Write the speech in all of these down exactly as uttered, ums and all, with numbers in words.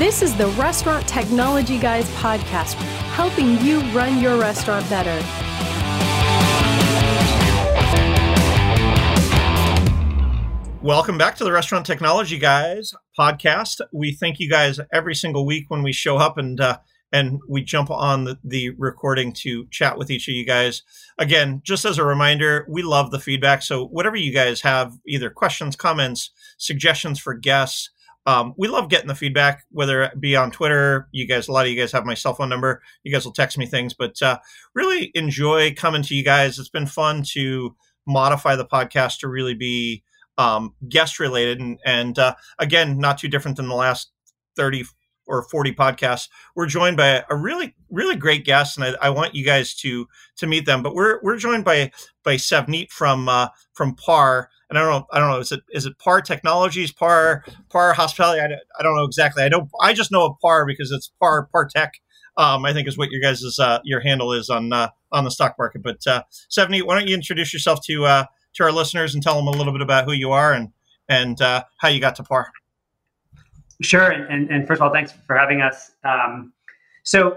This is the Restaurant Technology Guys podcast, helping you run your restaurant better. Welcome back to the Restaurant Technology Guys podcast. We thank you guys every single week when we show up and uh, and we jump on the, the recording to chat with each of you guys. Again, just as a reminder, we love the feedback. So whatever you guys have, either questions, comments, suggestions for guests, um, we love getting the feedback, whether it be on Twitter. You guys, a lot of you guys have my cell phone number. You guys will text me things, but uh, really enjoy coming to you guys. It's been fun to modify the podcast to really be um, guest related. And, and uh, again, not too different than the last thirty or forty podcasts. We're joined by a really, really great guest, and I, I want you guys to to meet them. But we're we're joined by by Savneet from uh, from PAR, and I don't know, I don't know, is it is it PAR Technologies, PAR PAR Hospitality? I don't, I don't know exactly. I don't. I just know of PAR because it's PAR PAR Tech. Um, I think is what your guys' uh, your handle is on uh, on the stock market. But uh, Savneet, why don't you introduce yourself to uh, to our listeners and tell them a little bit about who you are and and uh, how you got to PAR. Sure. And, and first of all, thanks for having us. Um, so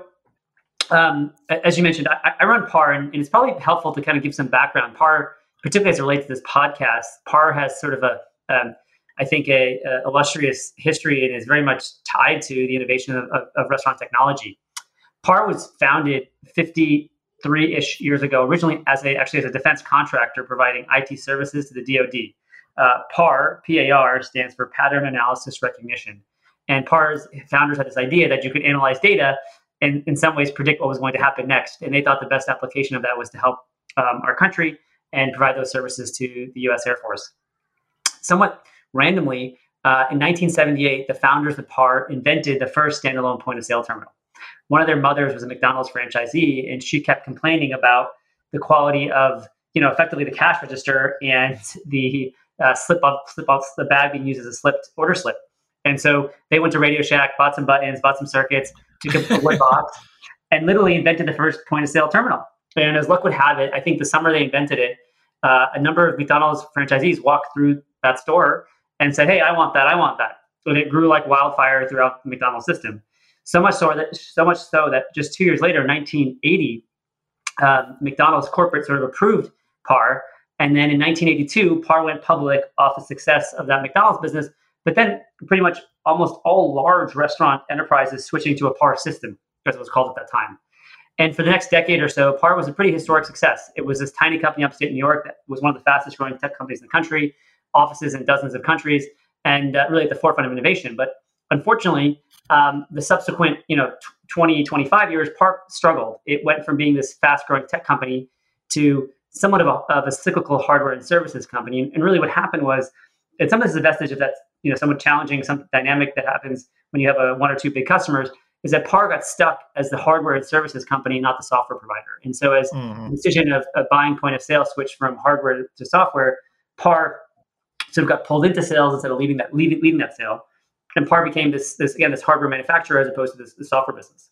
um, as you mentioned, I, I run PAR, and, and it's probably helpful to kind of give some background. PAR, particularly as it relates to this podcast, PAR has sort of a, um, I think, a, a illustrious history and is very much tied to the innovation of, of, of restaurant technology. PAR was founded fifty-three-ish years ago, originally as a actually as a defense contractor providing I T services to the D O D. Uh, PAR, P A R, stands for Pattern Analysis Recognition. And PAR's founders had this idea that you could analyze data and in some ways predict what was going to happen next. And they thought the best application of that was to help um, our country and provide those services to the U S Air Force. Somewhat randomly, uh, in nineteen seventy-eight, the founders of PAR invented the first standalone point-of-sale terminal. One of their mothers was a McDonald's franchisee, and she kept complaining about the quality of, you know, effectively the cash register and the uh, slip off, slip off the bag being used as a slipped order slip. And so they went to Radio Shack, bought some buttons, bought some circuits, took a wood box, and literally invented the first point-of-sale terminal. And as luck would have it, I think the summer they invented it, uh, a number of McDonald's franchisees walked through that store and said, "Hey, I want that, I want that." And it grew like wildfire throughout the McDonald's system. So much so that, so much so that just two years later, nineteen eighty, uh, McDonald's corporate sort of approved PAR. And then in nineteen eighty-two, PAR went public off the success of that McDonald's business. But then pretty much almost all large restaurant enterprises switching to a PAR system, as it was called at that time. And for the next decade or so, PAR was a pretty historic success. It was this tiny company upstate New York that was one of the fastest growing tech companies in the country, offices in dozens of countries, and uh, really at the forefront of innovation. But unfortunately, um, the subsequent, you know, twenty, twenty-five years, PAR struggled. It went from being this fast growing tech company to somewhat of a, of a cyclical hardware and services company. And, and really what happened was, and some of this is a vestige of that, you know, somewhat challenging, some dynamic that happens when you have a one or two big customers, is that PAR got stuck as the hardware and services company, not the software provider. And so as mm-hmm. the decision of, of buying point of sale switched from hardware to software, PAR sort of got pulled into sales instead of leading that, leading, leading that sale. And PAR became this, this again, this hardware manufacturer as opposed to this, this software business.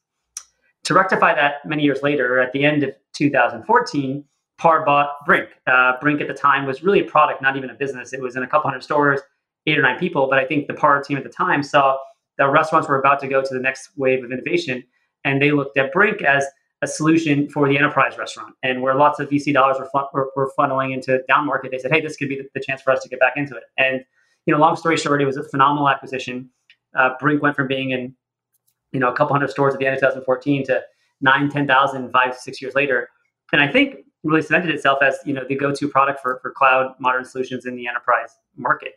To rectify that many years later, at the end of two thousand fourteen, PAR bought Brink. Uh, Brink at the time was really a product, not even a business. It was in a couple hundred stores, eight or nine people. But I think the PAR team at the time saw that restaurants were about to go to the next wave of innovation. And they looked at Brink as a solution for the enterprise restaurant. And where lots of V C dollars were, fun- were, were funneling into down market, they said, hey, this could be the, the chance for us to get back into it. And, you know, long story short, it was a phenomenal acquisition. Uh, Brink went from being in, you know, a couple hundred stores at the end of two thousand fourteen to nine, ten thousand, five, six years later. And I think really cemented itself as, you know, the go-to product for, for cloud modern solutions in the enterprise market.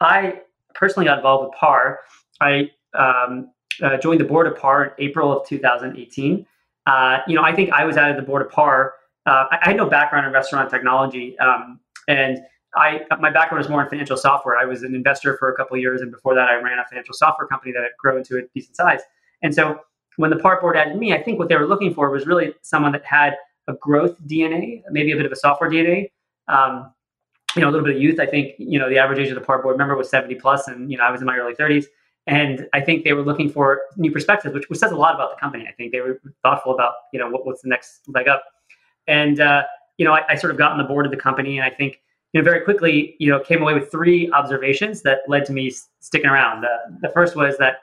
I personally got involved with PAR. I um, uh, joined the board of PAR in April of two thousand eighteen. Uh, you know, I think I was out of the board of PAR. Uh, I, I had no background in restaurant technology, um, and I my background was more in financial software. I was an investor for a couple of years, and before that, I ran a financial software company that had grown to a decent size. And so, when the PAR board added me, I think what they were looking for was really someone that had a growth D N A, maybe a bit of a software D N A, um, you know, a little bit of youth. I think, you know, the average age of the PAR board member was seventy plus, and, you know, I was in my early thirties. And I think they were looking for new perspectives, which, which says a lot about the company. I think they were thoughtful about, you know, what, what's the next leg up. And, uh, you know, I, I sort of got on the board of the company, and I think, you know, very quickly, you know, came away with three observations that led to me sticking around. Uh, the first was that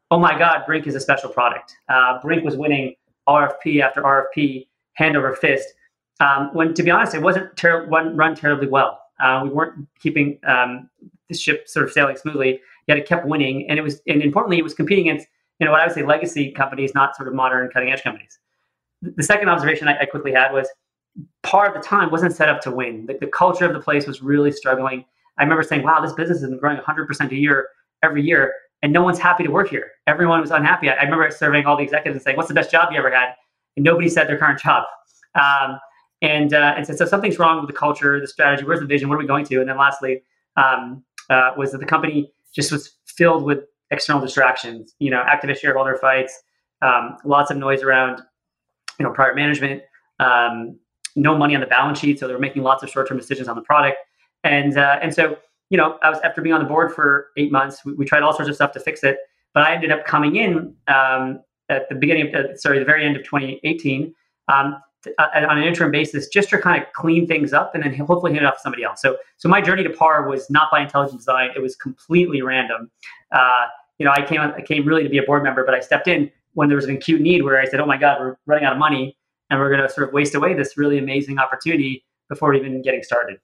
oh my God, Brink is a special product. Uh, Brink was winning R F P after R F P, hand over fist. Um, when, to be honest, it wasn't ter- run, run terribly well. Uh, we weren't keeping um, the ship sort of sailing smoothly, yet it kept winning. And it was, and importantly, it was competing against, you know, what I would say legacy companies, not sort of modern cutting edge companies. The second observation I, I quickly had was PAR at the time wasn't set up to win. The, the culture of the place was really struggling. I remember saying, wow, this business has been growing one hundred percent a year every year, and no one's happy to work here. Everyone was unhappy. I, I remember surveying all the executives and saying, what's the best job you ever had? And nobody said their current job. Um, and uh, and so, so something's wrong with the culture, the strategy, where's the vision, what are we going to? And then lastly, um, uh, was that the company just was filled with external distractions, you know, activist shareholder fights, um, lots of noise around, you know, prior management, um, no money on the balance sheet. So they were making lots of short-term decisions on the product. And uh, and so, you know, I was, after being on the board for eight months, we, we tried all sorts of stuff to fix it. But I ended up coming in um, at the beginning of, uh, sorry, the very end of twenty eighteen um, to, uh, on an interim basis, just to kind of clean things up and then hopefully hand it off to somebody else. So so my journey to PAR was not by intelligent design. It was completely random. Uh, you know, I came I came really to be a board member, but I stepped in when there was an acute need where I said, oh my God, we're running out of money and we're going to sort of waste away this really amazing opportunity before even getting started.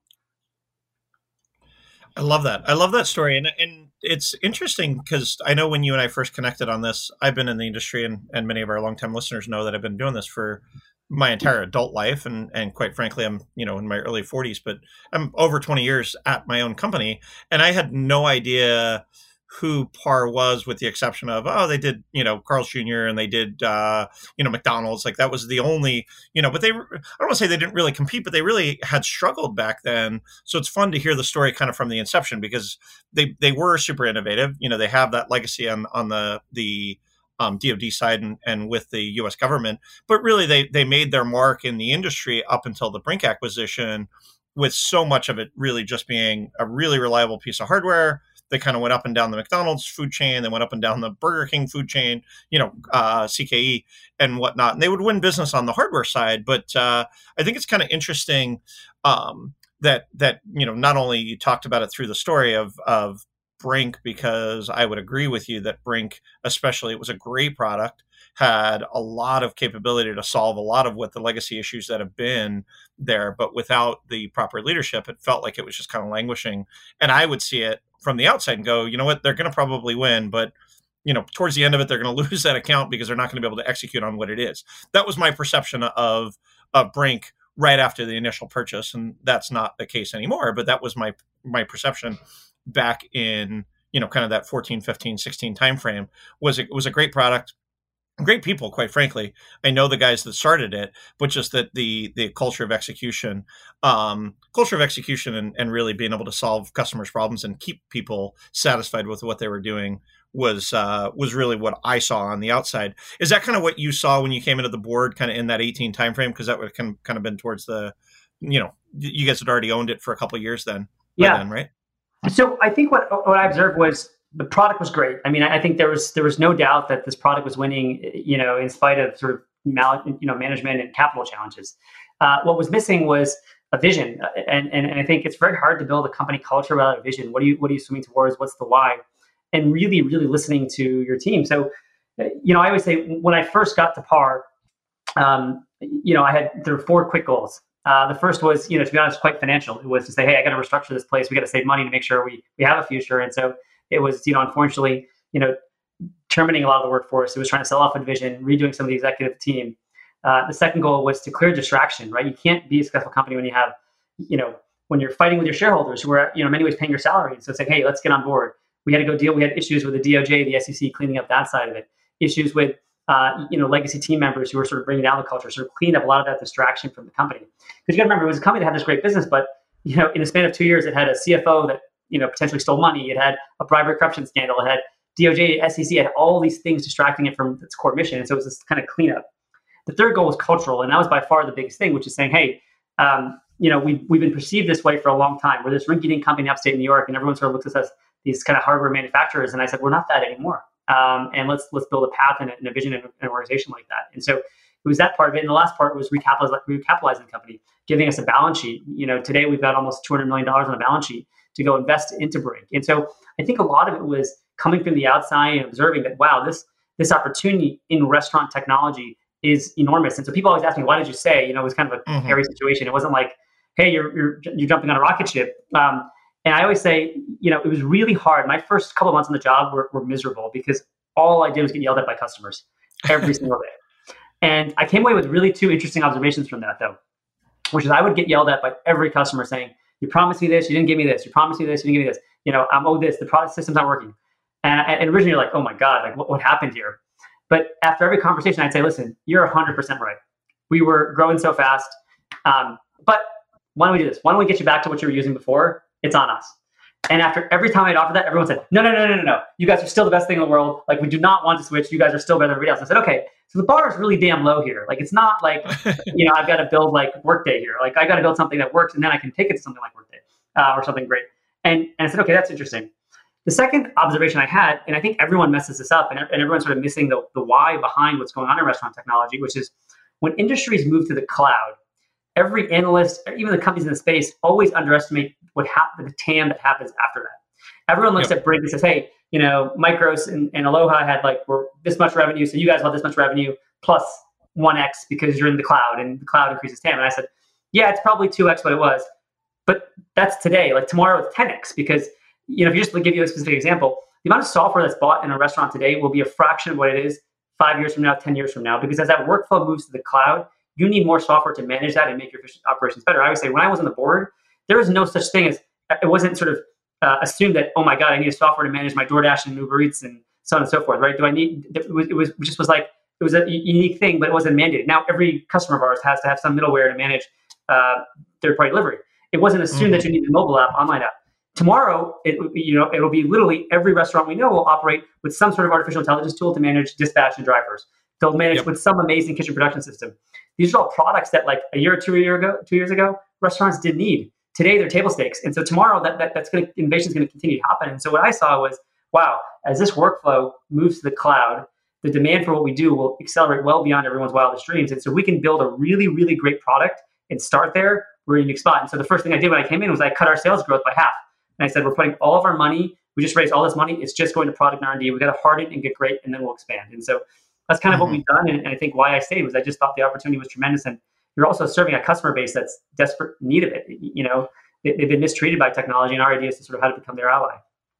I love that. I love that story. And and it's interesting because I know when you and I first connected on this, I've been in the industry and, and many of our longtime listeners know that I've been doing this for my entire adult life. And, and quite frankly, I'm, you know, in my early forties, but I'm over twenty years at my own company. And I had no idea who PAR was, with the exception of, oh, they did, you know, Carl's Junior and they did, uh, you know, McDonald's. Like that was the only, you know, but they, I don't want to say they didn't really compete, but they really had struggled back then. So it's fun to hear the story kind of from the inception because they, they were super innovative. You know, they have that legacy on, on the, the, um, D O D side and, and with the U S government, but really they, they made their mark in the industry up until the Brink acquisition, with so much of it really just being a really reliable piece of hardware. They kind of went up and down the McDonald's food chain. They went up and down the Burger King food chain, you know, uh, C K E and whatnot. And they would win business on the hardware side. But uh, I think it's kind of interesting um, that, that, you know, not only you talked about it through the story of, of Brink, because I would agree with you that Brink, especially, it was a great product, had a lot of capability to solve a lot of what the legacy issues that have been there. But without the proper leadership, it felt like it was just kind of languishing. And I would see it from the outside and go, you know what, they're going to probably win, but you know, towards the end of it, they're going to lose that account because they're not going to be able to execute on what it is. That was my perception of, of Brink right after the initial purchase. And that's not the case anymore, but that was my, my perception back in, you know, kind of that fourteen, fifteen, sixteen timeframe. Was it was a great product. Great people, quite frankly. I know the guys that started it, but just that the the culture of execution, um, culture of execution, and, and really being able to solve customers' problems and keep people satisfied with what they were doing was uh, was really what I saw on the outside. Is that kind of what you saw when you came into the board, kind of in that eighteen timeframe? Because that would have kind of, kind of been towards the, you know, you guys had already owned it for a couple of years then. Yeah. Then, right. So I think what what I observed was, the product was great. I mean, I think there was there was no doubt that this product was winning, you know, in spite of sort of mal, you know, management and capital challenges. Uh, what was missing was a vision, and, and and I think it's very hard to build a company culture without a vision. What are you what are you swimming towards? What's the why? And really, really listening to your team. So, you know, I always say when I first got to PAR, um, you know, I had there were four quick goals. Uh, the first was, you know, to be honest, quite financial. It was to say, hey, I got to restructure this place. We got to save money to make sure we we have a future. And so it was, you know, unfortunately, you know, terminating a lot of the workforce. It was trying to sell off a division, redoing some of the executive team. Uh, the second goal was to clear distraction, right? You can't be a successful company when you have, you know, when you're fighting with your shareholders who are, you know, in many ways paying your salary. And so it's like, hey, let's get on board. We had to go deal. We had issues with the D O J, the S E C, cleaning up that side of it. Issues with, uh, you know, legacy team members who were sort of bringing down the culture, sort of cleaned up a lot of that distraction from the company. Because you got to remember, it was a company that had this great business, but, you know, in the span of two years, it had a C F O that, you know, potentially stole money. It had a bribery corruption scandal. It had D O J, S E C, it had all these things distracting it from its core mission. And so it was this kind of cleanup. The third goal was cultural, and that was by far the biggest thing, which is saying, hey, um, you know, we've, we've been perceived this way for a long time. We're this rinky-dink company in upstate New York, and everyone sort of looks at us as these kind of hardware manufacturers. And I said, we're not that anymore. Um, and let's let's build a path and a, and a vision and an organization like that. And so it was that part of it. And the last part was recapitalize, recapitalizing the company, giving us a balance sheet. You know, today we've got almost two hundred million dollars on a balance sheet to go invest into Brink. And so I think a lot of it was coming from the outside and observing that, wow, this this opportunity in restaurant technology is enormous. And so people always ask me, why did you say? You know, it was kind of a mm-hmm. hairy situation. It wasn't like, hey, you're you're you're jumping on a rocket ship. Um, and I always say, you know, it was really hard. My first couple of months on the job were, were miserable because all I did was get yelled at by customers every single day. And I came away with really two interesting observations from that, though, which is I would get yelled at by every customer saying, you promised me this, you didn't give me this, you promised me this, you didn't give me this. You know, I'm owed this, the product system's not working. And, and originally you're like, oh my God, like what, what happened here? But after every conversation, I'd say, listen, you're one hundred percent right. We were growing so fast. Um, but why don't we do this? Why don't we get you back to what you were using before? It's on us. And after every time I'd offer that, everyone said, no, no, no, no, no, no. You guys are still the best thing in the world. Like, we do not want to switch. You guys are still better than everybody else. I said, okay, so the bar is really damn low here. Like, it's not like, you know, I've got to build like Workday here. Like, I got to build something that works, and then I can take it to something like Workday uh, or something great. And, and I said, okay, that's interesting. The second observation I had, and I think everyone messes this up, and, and everyone's sort of missing the, the why behind what's going on in restaurant technology, which is when industries move to the cloud, every analyst, even the companies in the space, always underestimate what hap- the T A M that happens after that. Everyone looks yep. at Brink and says, hey, you know, Micros and, and Aloha had like were this much revenue, so you guys want this much revenue plus one X because you're in the cloud and the cloud increases T A M. And I said, yeah, it's probably two X what it was, but that's today. Like tomorrow it's ten X because, you know, if you just give you a specific example, the amount of software that's bought in a restaurant today will be a fraction of what it is five years from now, ten years from now, because as that workflow moves to the cloud, you need more software to manage that and make your operations better. I would say when I was on the board, there was no such thing as, it wasn't sort of uh, assumed that, oh my God, I need a software to manage my DoorDash and Uber Eats and so on and so forth, right? Do I need, it was, it was it just was like, it was a unique thing, but it wasn't mandated. Now every customer of ours has to have some middleware to manage uh, third-party delivery. It wasn't assumed mm-hmm. that you need a mobile app, online app. Tomorrow, it you know it'll be literally every restaurant we know will operate with some sort of artificial intelligence tool to manage dispatch and drivers. They'll manage yep. with some amazing kitchen production system. These are all products that like a year or two year ago, two years ago, restaurants didn't need. Today they're table stakes, and so tomorrow that, that that's going to innovation is going to continue to happen. And so what I saw was, wow, as this workflow moves to the cloud, the demand for what we do will accelerate well beyond everyone's wildest dreams. And so we can build a really really great product and start there. We're in a unique spot. And so the first thing I did when I came in was I cut our sales growth by half. And I said, we're putting all of our money, we just raised all this money, it's just going to product and R and D. We got to harden and get great, and then we'll expand. And so that's kind of mm-hmm. what we've done. And, and I think why I stayed was I just thought the opportunity was tremendous. And you're also serving a customer base that's desperate need of it. You know, they, they've been mistreated by technology, and our idea is to sort of how to become their ally.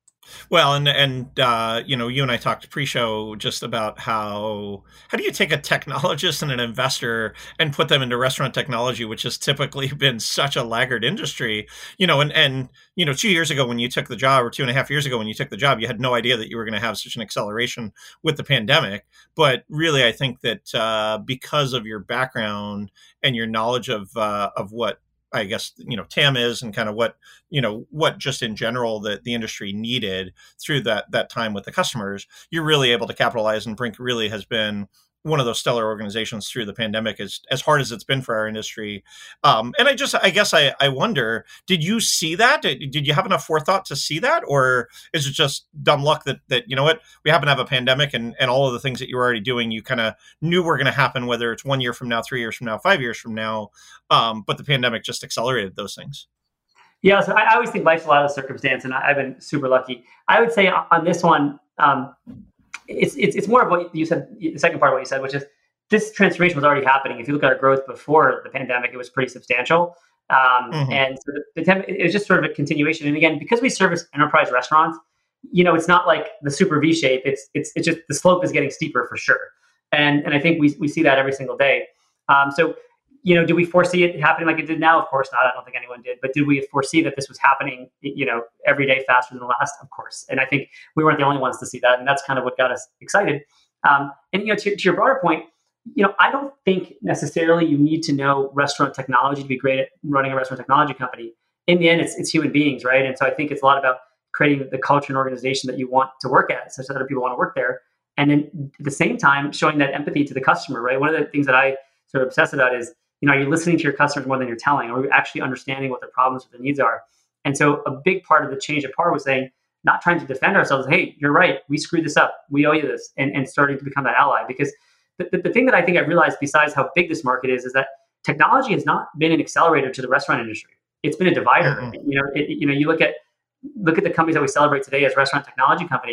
Well, and and uh, you know, you and I talked pre-show just about how how do you take a technologist and an investor and put them into restaurant technology, which has typically been such a laggard industry. You know, and and you know, two years ago when you took the job, or two and a half years ago when you took the job, you had no idea that you were going to have such an acceleration with the pandemic. But really, I think that uh, because of your background and your knowledge of uh, of what I guess, you know, T A M is and kind of what, you know, what just in general that the industry needed through that that time with the customers, you're really able to capitalize. And Brink really has been one of those stellar organizations through the pandemic, as as hard as it's been for our industry. Um, and I just, I guess I, I wonder, did you see that? Did, did you have enough forethought to see that? Or is it just dumb luck that, that you know what, we happen to have a pandemic and, and all of the things that you were already doing, you kind of knew were going to happen, whether it's one year from now, three years from now, five years from now. Um, but the pandemic just accelerated those things. Yeah, so I, I always think life's a lot of circumstance, and I, I've been super lucky. I would say on, on this one, um, It's, it's it's more of what you said, the second part of what you said, which is this transformation was already happening. If you look at our growth before the pandemic, it was pretty substantial. Um, mm-hmm. And so the, the, it was just sort of a continuation. And again, because we service enterprise restaurants, you know, it's not like the super V shape. It's it's it's just the slope is getting steeper for sure. And and I think we we see that every single day. Um, so, you know, do we foresee it happening like it did now? Of course not. I don't think anyone did. But did we foresee that this was happening, you know, every day faster than the last? Of course. And I think we weren't the only ones to see that. And that's kind of what got us excited. Um, and, you know, to, to your broader point, you know, I don't think necessarily you need to know restaurant technology to be great at running a restaurant technology company. In the end, it's, it's human beings, right? And so I think it's a lot about creating the culture and organization that you want to work at, such that other people want to work there. And then at the same time, showing that empathy to the customer, right? One of the things that I sort of obsess about is, you know, are you listening to your customers more than you're telling? Are you actually understanding what their problems or their needs are? And so a big part of the change at PAR was saying, not trying to defend ourselves. Hey, you're right. We screwed this up. We owe you this. And, and starting to become that ally. Because the, the, the thing that I think I've realized, besides how big this market is, is that technology has not been an accelerator to the restaurant industry. It's been a divider. Mm-hmm. You know, it, you know, you look at look at the companies that we celebrate today as restaurant technology companies.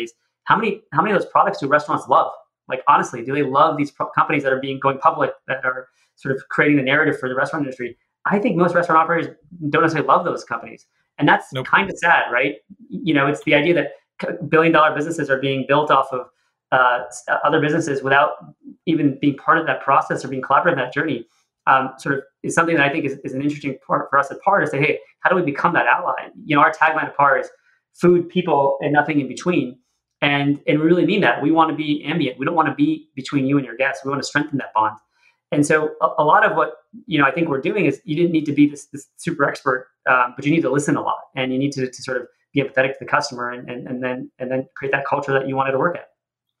how many how many of those products do restaurants love? Like, honestly, do they love these pro- companies that are being going public, that are sort of creating the narrative for the restaurant industry? I think most restaurant operators don't necessarily love those companies. And that's nope. kind of sad, right? You know, it's the idea that billion dollar businesses are being built off of uh, other businesses without even being part of that process or being collaborative in that journey. Um, sort of is something that I think is, is an interesting part for us at PAR to say, hey, how do we become that ally? You know, our tagline at PAR is food, people, and nothing in between. And and we really mean that. We want to be ambient. We don't want to be between you and your guests. We want to strengthen that bond. And so a, a lot of what, you know, I think we're doing is you didn't need to be this, this super expert, um, but you need to listen a lot, and you need to, to sort of be empathetic to the customer, and, and, and then and then create that culture that you wanted to work at.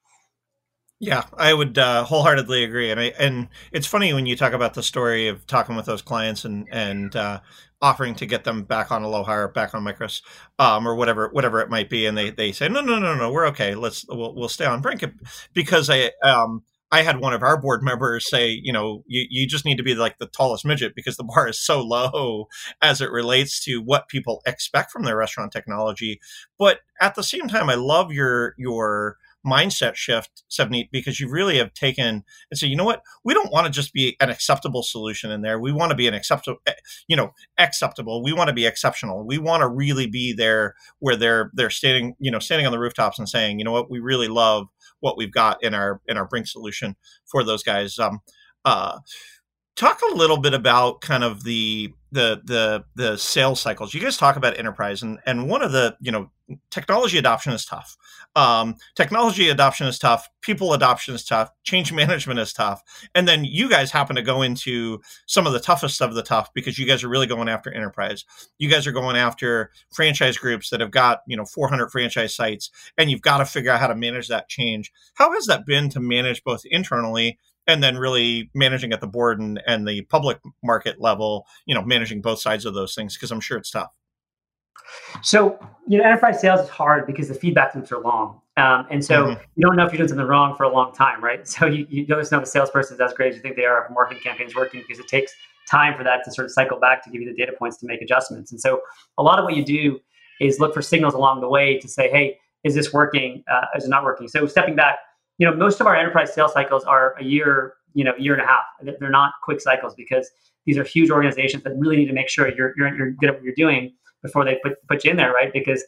Yeah, I would uh, wholeheartedly agree. And I, and it's funny when you talk about the story of talking with those clients and, and uh, offering to get them back on Aloha or back on Micros, um, or whatever, whatever it might be. And they, they say, no, no, no, no, we're okay. Let's, we'll, we'll stay on Brink. Because I, um, I had one of our board members say, you know, you, you just need to be like the tallest midget because the bar is so low as it relates to what people expect from their restaurant technology. But at the same time, I love your, your, mindset shift, Savneet, because you really have taken and say, you know what, we don't want to just be an acceptable solution in there. We want to be an acceptable, you know, acceptable. We want to be exceptional. We want to really be there where they're they're standing, you know, standing on the rooftops and saying, you know what, we really love what we've got in our in our Brink solution for those guys. Um, uh, talk a little bit about kind of the the the the sales cycles. You guys talk about enterprise, and and one of the, you know, technology adoption is tough. Um, technology adoption is tough. People adoption is tough. Change management is tough. And then you guys happen to go into some of the toughest of the tough because you guys are really going after enterprise. You guys are going after franchise groups that have got, you know, four hundred franchise sites, and you've got to figure out how to manage that change. How has that been to manage both internally and then really managing at the board and, and the public market level, you know, managing both sides of those things? Because I'm sure it's tough. So, you know, enterprise sales is hard because the feedback loops are long. Um, and so mm-hmm. you don't know if you're doing something wrong for a long time, right? So you, you don't know if a salesperson is as great as you think they are if marketing campaigns working, because it takes time for that to sort of cycle back to give you the data points to make adjustments. And so a lot of what you do is look for signals along the way to say, hey, is this working? Uh, is it not working? So stepping back, you know, most of our enterprise sales cycles are a year, you know, year and a half. They're not quick cycles because these are huge organizations that really need to make sure you're you're, you're good at what you're doing before they put, put you in there, right? Because,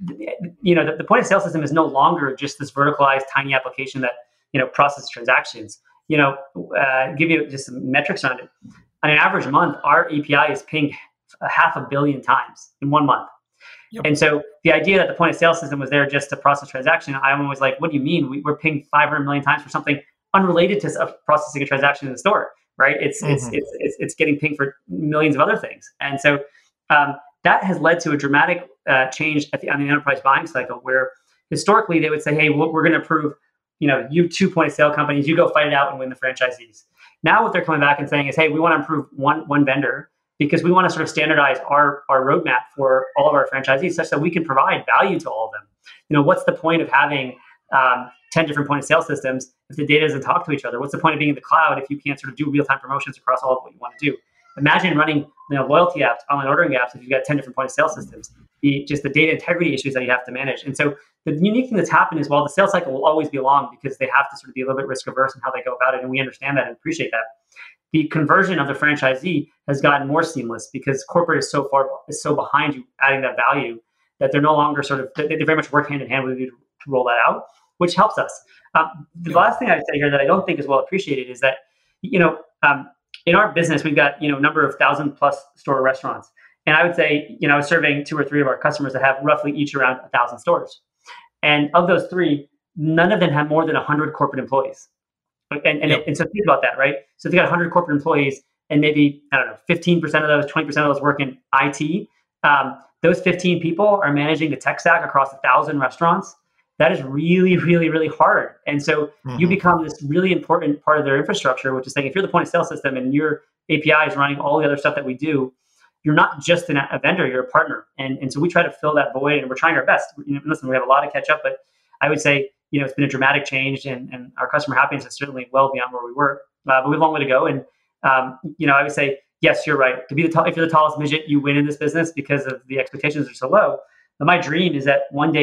you know, the, the point of sale system is no longer just this verticalized tiny application that, you know, processes transactions. You know, uh, give you just some metrics on it. On an average month, our A P I is pinged a half a billion times in one month. Yep. And so the idea that the point of sale system was there just to process transaction, I'm always like, what do you mean? We, we're pinged five hundred million times for something unrelated to processing a transaction in the store, right? It's, mm-hmm. it's, it's, it's, it's getting pinged for millions of other things. And so, um, that has led to a dramatic uh, change at the, on the enterprise buying cycle, where historically they would say, hey, well, we're going to approve, you know, you two point of sale companies, you go fight it out and win the franchisees. Now what they're coming back and saying is, hey, we want to improve one one vendor because we want to sort of standardize our, our roadmap for all of our franchisees such that we can provide value to all of them. You know, what's the point of having um, ten different point of sale systems if the data doesn't talk to each other? What's the point of being in the cloud if you can't sort of do real-time promotions across all of what you want to do? Imagine running, you know, loyalty apps, online ordering apps if you've got ten different point of sale systems. The, just the data integrity issues that you have to manage. And so the unique thing that's happened is while the sales cycle will always be long because they have to sort of be a little bit risk averse in how they go about it, and we understand that and appreciate that, the conversion of the franchisee has gotten more seamless because corporate is so far is so behind you adding that value that they're no longer sort of they, they very much work hand in hand with you to, to roll that out, which helps us. Um, the yeah. last thing I'd say here that I don't think is well appreciated is that, you know, um, in our business, we've got, you know, a number of thousand plus store restaurants. And I would say, you know, I was serving two or three of our customers that have roughly each around a thousand stores. And of those three, none of them have more than a hundred corporate employees. And, and, yep. and so think about that, right? So if you got a hundred corporate employees and maybe, I don't know, fifteen percent of those, twenty percent of those work in I T, um, those fifteen people are managing the tech stack across a thousand restaurants. That is really, really, really hard. And so mm-hmm. you become this really important part of their infrastructure, which is saying if you're the point of sale system and your A P I is running all the other stuff that we do, you're not just an, a vendor, you're a partner. And, and so we try to fill that void, and we're trying our best. You know, listen, we have a lot of catch up, but I would say, you know, it's been a dramatic change, and, and our customer happiness is certainly well beyond where we were. Uh, but we have a long way to go. And, um, you know, I would say, yes, you're right. To be the t- if you're the tallest midget, you win in this business because of the expectations are so low. But my dream is that one day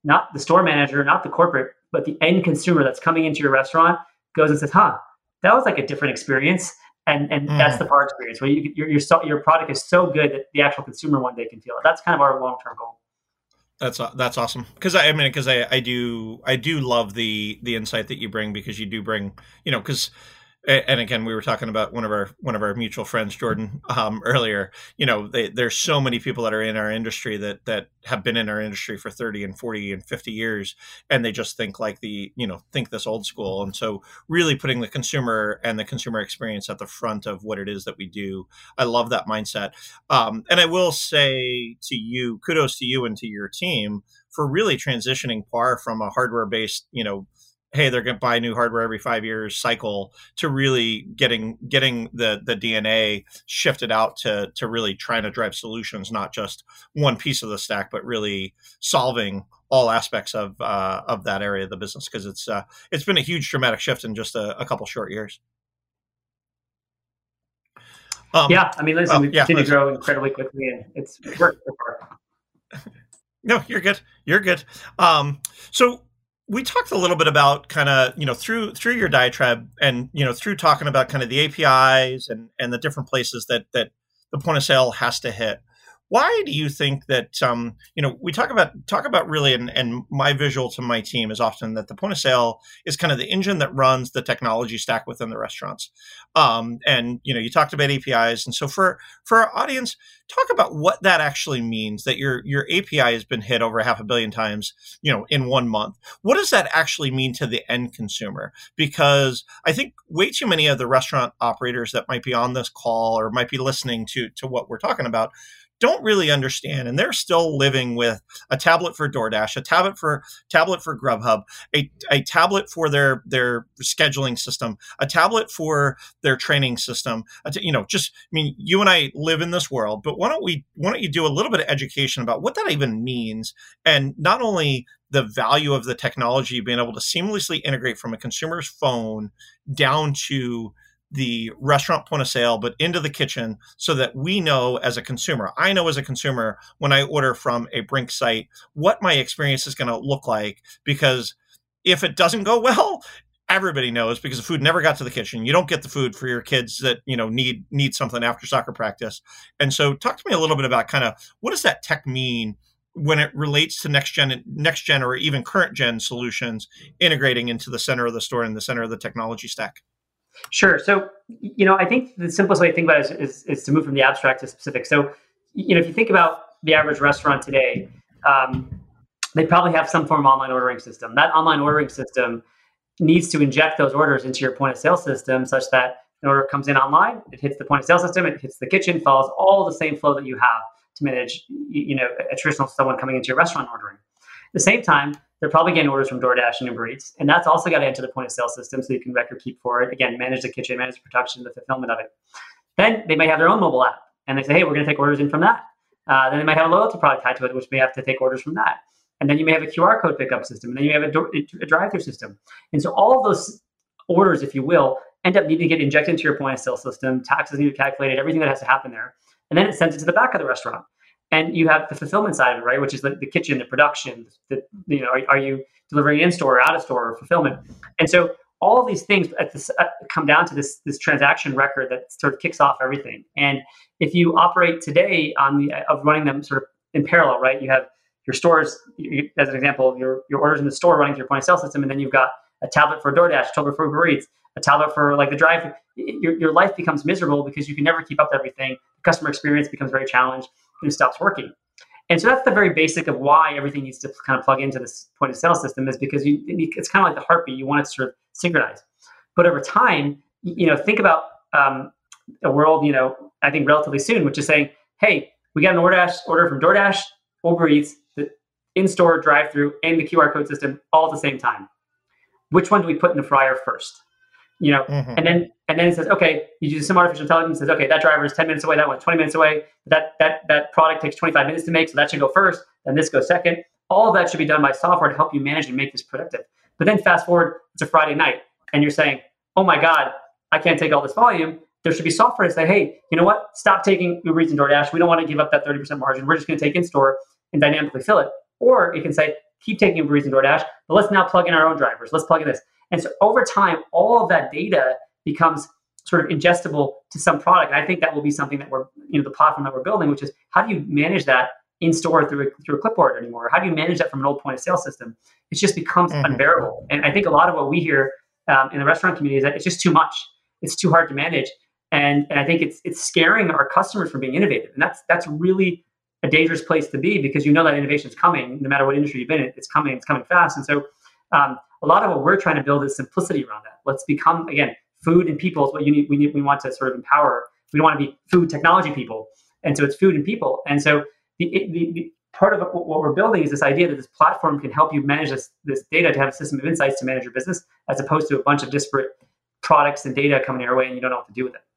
not the store manager, not the corporate, but the end consumer that's coming into your restaurant goes and says, huh, that was like a different experience. And and mm. that's the PAR experience where you, your, your, your product is so good that the actual consumer one day can feel it. That's kind of our long-term goal. That's that's awesome. Because I, I mean, because I, I do I do love the the insight that you bring, because you do bring, you know, because, and again, we were talking about one of our one of our mutual friends, Jordan, um, earlier. You know, they, there's so many people that are in our industry that that have been in our industry for thirty and forty and fifty years, and they just think like the, you know, think this old school. And so really putting the consumer and the consumer experience at the front of what it is that we do. I love that mindset. Um, and I will say to you, kudos to you and to your team for really transitioning PAR from a hardware based, you know, hey, they're going to buy new hardware every five years cycle, to really getting getting the the D N A shifted out to to really trying to drive solutions, not just one piece of the stack, but really solving all aspects of uh, of that area of the business, because it's uh, it's been a huge dramatic shift in just a, a couple short years. Um, yeah, I mean, listen, oh, we yeah, continue please. to grow incredibly quickly, and it's worked so far. No, you're good. You're good. Um, so. We talked a little bit about kind of, you know, through through your diatribe and, you know, through talking about kind of the A P Is and, and the different places that that the point of sale has to hit. Why do you think that, um, you know, we talk about talk about really, and, and my visual to my team is often that the point of sale is kind of the engine that runs the technology stack within the restaurants. Um, and, you know, you talked about A P Is. And so for, for our audience, talk about what that actually means, that your, your A P I has been hit over half a billion times, you know, in one month. What does that actually mean to the end consumer? Because I think way too many of the restaurant operators that might be on this call or might be listening to, to what we're talking about don't really understand, and they're still living with a tablet for DoorDash, a tablet for tablet for Grubhub, a, a tablet for their their scheduling system, a tablet for their training system. You know, just I mean, you and I live in this world, but why don't we why don't you do a little bit of education about what that even means, and not only the value of the technology being able to seamlessly integrate from a consumer's phone down to the restaurant point of sale, but into the kitchen, so that we know as a consumer, I know as a consumer, when I order from a Brink site, what my experience is going to look like. Because if it doesn't go well, everybody knows, because the food never got to the kitchen. You don't get the food for your kids that, you know, need, need something after soccer practice. And so talk to me a little bit about kind of what does that tech mean when it relates to next gen, next gen, or even current gen solutions integrating into the center of the store and the center of the technology stack? Sure. So, you know, I think the simplest way to think about it is, is, is to move from the abstract to specific. So, you know, if you think about the average restaurant today, um, they probably have some form of online ordering system. That online ordering system needs to inject those orders into your point of sale system, such that an order comes in online, it hits the point of sale system, it hits the kitchen, follows all the same flow that you have to manage, you know, a traditional someone coming into your restaurant ordering. At the same time, they're probably getting orders from DoorDash and Uber Eats, and that's also got to enter the point of sale system, so you can record keep for it. Again, manage the kitchen, manage the production, the fulfillment of it. Then they might have their own mobile app, and they say, hey, we're going to take orders in from that. Uh, then they might have a loyalty product tied to it, which may have to take orders from that. And then you may have a Q R code pickup system, and then you have a, door, a drive-through system. And so all of those orders, if you will, end up needing to get injected into your point of sale system. Taxes need to be calculated, everything that has to happen there. And then it's sent into the back of the restaurant. And you have the fulfillment side of it, right? Which is the, the kitchen, the production, the, you know, are, are you delivering in store, out of store, or fulfillment? And so all of these things at this, uh, come down to this, this transaction record that sort of kicks off everything. And if you operate today on the, of running them sort of in parallel, right? You have your stores, you, as an example, your, your orders in the store running through your point of sale system, and then you've got a tablet for DoorDash, a tablet for Uber Eats, a tablet for like the drive. Your, your life becomes miserable because you can never keep up with everything. The customer experience becomes very challenged, and it stops working. And so that's the very basic of why everything needs to kind of plug into this point of sale system, is because you, it's kind of like the heartbeat. You want it to sort of synchronize. But over time, you know, think about um, a world, you know, I think relatively soon, which is saying, hey, we got an order, order from DoorDash, Uber Eats, the in-store drive-through, and the Q R code system all at the same time. Which one do we put in the fryer first? You know, mm-hmm. and then and then it says, okay, you do some artificial intelligence. Says, okay, that driver is ten minutes away. That one's twenty minutes away. That that that product takes twenty-five minutes to make, so that should go first. Then this goes second. All of that should be done by software to help you manage and make this productive. But then fast forward, it's a Friday night, and you're saying, oh my God, I can't take all this volume. There should be software to say, hey, you know what? Stop taking Uber Eats and DoorDash. We don't want to give up that thirty percent margin. We're just going to take in store and dynamically fill it. Or it can say, keep taking Uber Eats and DoorDash, but let's now plug in our own drivers. Let's plug in this. And so over time, all of that data becomes sort of ingestible to some product. And I think that will be something that we're, you know, the platform that we're building, which is how do you manage that in store through a, through a clipboard anymore? How do you manage that from an old point of sale system? It just becomes mm-hmm. unbearable. And I think a lot of what we hear um, in the restaurant community is that it's just too much. It's too hard to manage. And, and I think it's it's scaring our customers from being innovative. And that's that's really a dangerous place to be, because you know that innovation is coming, no matter what industry you've been in, it's coming, it's coming fast. And so um, a lot of what we're trying to build is simplicity around that. Let's become, again, food and people is what you need. We need, we want to sort of empower. We don't want to be food technology people. And so it's food and people. And so the, the, the part of what we're building is this idea that this platform can help you manage this, this data, to have a system of insights to manage your business, as opposed to a bunch of disparate products and data coming your way and you don't know what to do with it.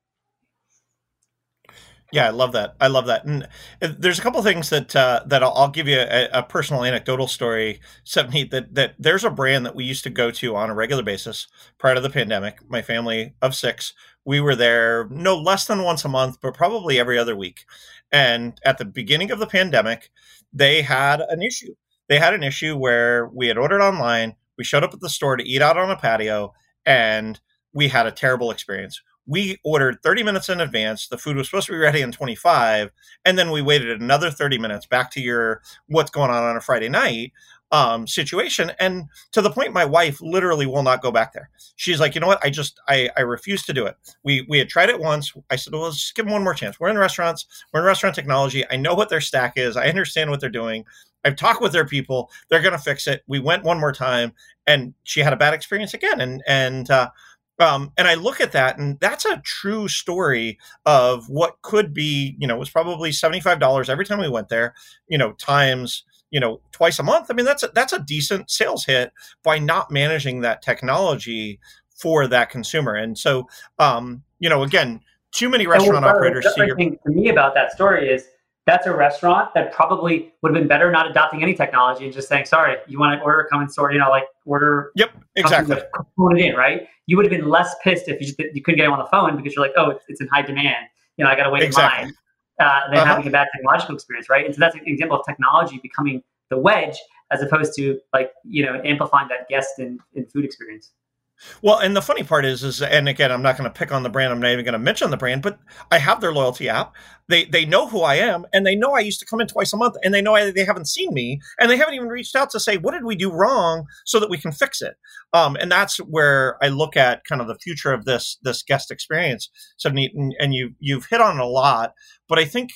Yeah, I love that. I love that. And there's a couple of things that uh, that I'll, I'll give you a, a personal anecdotal story, Savneet, that that there's a brand that we used to go to on a regular basis prior to the pandemic. My family of six, we were there no less than once a month, but probably every other week. And at the beginning of the pandemic, they had an issue. They had an issue where we had ordered online. We showed up at the store to eat out on a patio, and we had a terrible experience. We ordered thirty minutes in advance. The food was supposed to be ready in twenty-five. And then we waited another thirty minutes, back to your what's going on on a Friday night um, situation. And to the point, my wife literally will not go back there. She's like, you know what? I just, I, I refuse to do it. We we had tried it once. I said, well, let's just give them one more chance. We're in restaurants. We're in restaurant technology. I know what their stack is. I understand what they're doing. I've talked with their people. They're going to fix it. We went one more time, and she had a bad experience again. And, and, uh, Um, and I look at that, and that's a true story of what could be, you know, it was probably seventy-five dollars every time we went there, you know, times, you know, twice a month. I mean, that's a, that's a decent sales hit by not managing that technology for that consumer. And so, um, you know, again, too many restaurant well, operators the see other your- thing to me about that story is that's a restaurant that probably would have been better not adopting any technology and just saying, sorry, you want to order, come and sort, you know, like order. Yep, exactly. Phone it in, right? You would have been less pissed if you, just, you couldn't get him on the phone because you're like, oh, it's, it's in high demand. You know, I got to wait exactly. in line. Uh, than uh-huh. having a bad technological experience, right? And so that's an example of technology becoming the wedge, as opposed to like, you know, amplifying that guest and, and food experience. Well, and the funny part is, is, and again, I'm not going to pick on the brand. I'm not even going to mention the brand, but I have their loyalty app. They they know who I am, and they know I used to come in twice a month, and they know I, they haven't seen me, and they haven't even reached out to say, what did we do wrong so that we can fix it? Um, and that's where I look at kind of the future of this this guest experience. So neat, and, and you you've hit on it a lot, but I think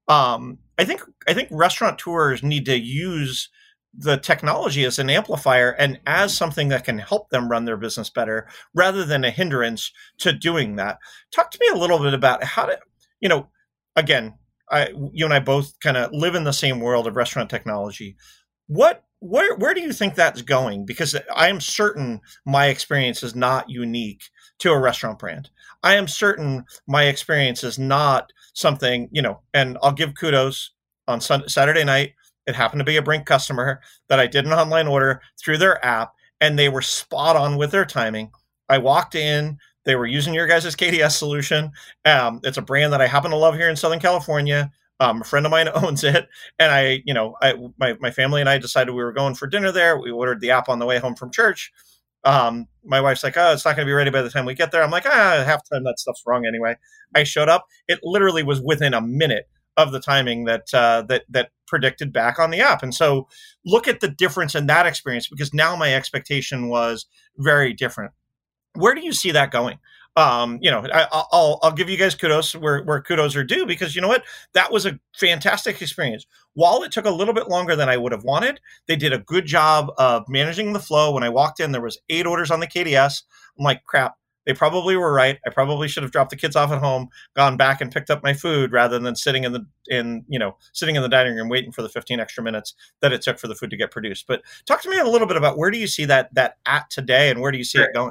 um, I think I think restaurateurs need to use the technology as an amplifier and as something that can help them run their business better, rather than a hindrance to doing that. Talk to me a little bit about how to, you know, again, I, you and I both kind of live in the same world of restaurant technology. What, where, where do you think that's going? Because I am certain my experience is not unique to a restaurant brand. I am certain my experience is not something, you know, and I'll give kudos on Sunday, Saturday night. It happened to be a Brink customer that I did an online order through their app, and they were spot on with their timing. I walked in, they were using your guys' K D S solution. Um, it's a brand that I happen to love here in Southern California. Um, a friend of mine owns it. And I, you know, I, my, my family and I decided we were going for dinner there. We ordered the app on the way home from church. Um, my wife's like, oh, it's not going to be ready by the time we get there. I'm like, ah, half the time that stuff's wrong anyway. I showed up. It literally was within a minute of the timing that uh, that that predicted back on the app. And so look at the difference in that experience, because now my expectation was very different. Where do you see that going? Um, you know, I, I'll I'll give you guys kudos where, where kudos are due, because you know what? That was a fantastic experience. While it took a little bit longer than I would have wanted, they did a good job of managing the flow. When I walked in, there was eight orders on the K D S. I'm like, crap. They probably were right. I probably should have dropped the kids off at home, gone back and picked up my food, rather than sitting in the in you know sitting in the dining room waiting for the fifteen extra minutes that it took for the food to get produced. But talk to me a little bit about where do you see that that at today, and where do you see sure. it going?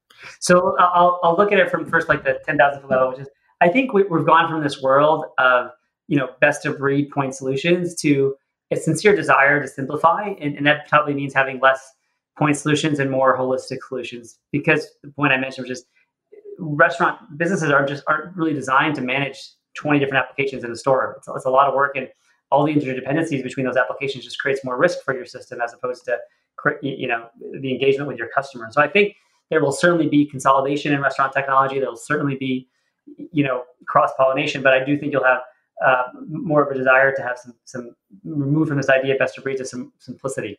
So I'll I'll look at it from first like the ten thousand foot level, which is I think we, we've gone from this world of you know best of breed point solutions to a sincere desire to simplify, and, and that probably means having less point solutions and more holistic solutions. Because the point I mentioned was just restaurant businesses are just aren't really designed to manage twenty different applications in a store. It's, it's a lot of work, and all the interdependencies between those applications just creates more risk for your system as opposed to, you know, the engagement with your customer. So I think there will certainly be consolidation in restaurant technology. There will certainly be, you know, cross-pollination, but I do think you'll have uh, more of a desire to have some, some remove from this idea of best of breed to some simplicity.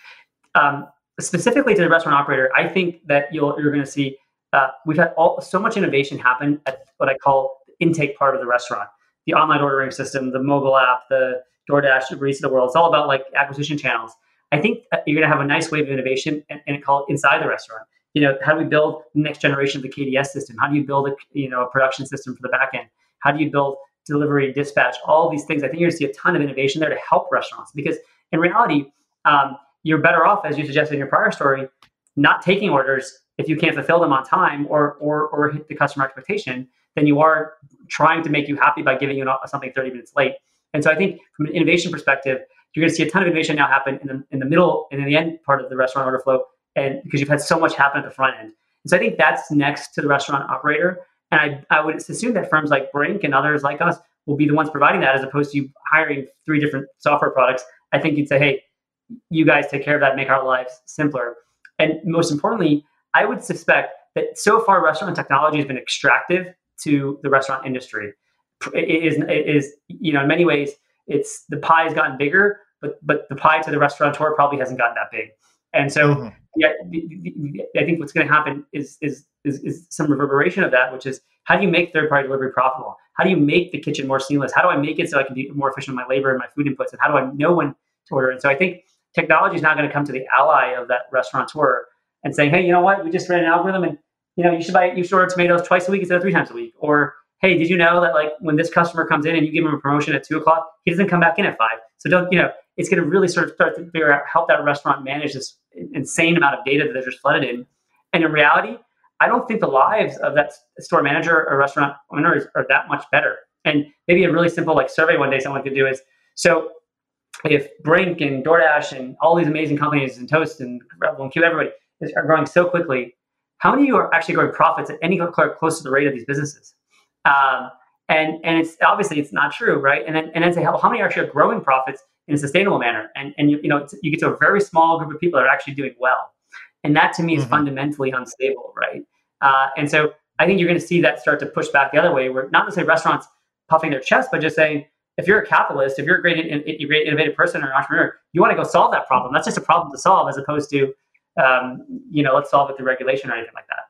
Um, specifically to the restaurant operator, I think that you'll, you're going to see, uh, we've had all, so much innovation happen at what I call the intake part of the restaurant. The online ordering system, the mobile app, the DoorDash, the Barista of the world. It's all about like acquisition channels. I think you're going to have a nice wave of innovation and, and call it inside the restaurant. You know, how do we build the next generation of the K D S system? How do you build a, you know, a production system for the back end? How do you build delivery, dispatch, all these things? I think you're going to see a ton of innovation there to help restaurants, because in reality, um, you're better off, as you suggested in your prior story, not taking orders if you can't fulfill them on time or or or hit the customer expectation, than you are trying to make you happy by giving you something thirty minutes late. And so I think from an innovation perspective, you're going to see a ton of innovation now happen in the in the middle and in the end part of the restaurant order flow, and because you've had so much happen at the front end. And so I think that's next to the restaurant operator. And I, I would assume that firms like Brink and others like us will be the ones providing that, as opposed to you hiring three different software products. I think you'd say, hey, you guys take care of that, make our lives simpler. And most importantly, I would suspect that so far restaurant technology has been extractive to the restaurant industry. It is, it is, you know, in many ways, it's the pie has gotten bigger, but but the pie to the restaurateur probably hasn't gotten that big. And so, mm-hmm. yeah, I think what's going to happen is, is is is some reverberation of that, which is, how do you make third-party delivery profitable? How do you make the kitchen more seamless? How do I make it so I can be more efficient with my labor and my food inputs? And how do I know when to order? And so I think technology is now going to come to the ally of that restaurateur and saying, hey, you know what? We just ran an algorithm, and you know, you should buy, you should order tomatoes twice a week instead of three times a week. Or, hey, did you know that like when this customer comes in and you give him a promotion at two o'clock, he doesn't come back in at five. So don't, you know, it's going to really sort of start to figure out, help that restaurant manage this insane amount of data that they're just flooded in. And in reality, I don't think the lives of that store manager or restaurant owner is, are that much better. And maybe a really simple like survey one day someone could do is, so if Brink and DoorDash and all these amazing companies and Toast and Rebel and Q, everybody is, are growing so quickly, how many of you are actually growing profits at any close to the rate of these businesses? Um, and and it's obviously it's not true, right? And then and then say how, how many are actually growing profits in a sustainable manner? And and you you know it's, you get to a very small group of people that are actually doing well, and that to me is mm-hmm. fundamentally unstable, right? Uh, and so I think you're going to see that start to push back the other way, where not necessarily restaurants puffing their chest, but just saying, if you're a capitalist, if you're a great, a great innovative person or an entrepreneur, you want to go solve that problem. That's just a problem to solve, as opposed to Um, you know, let's solve it through regulation or anything like that.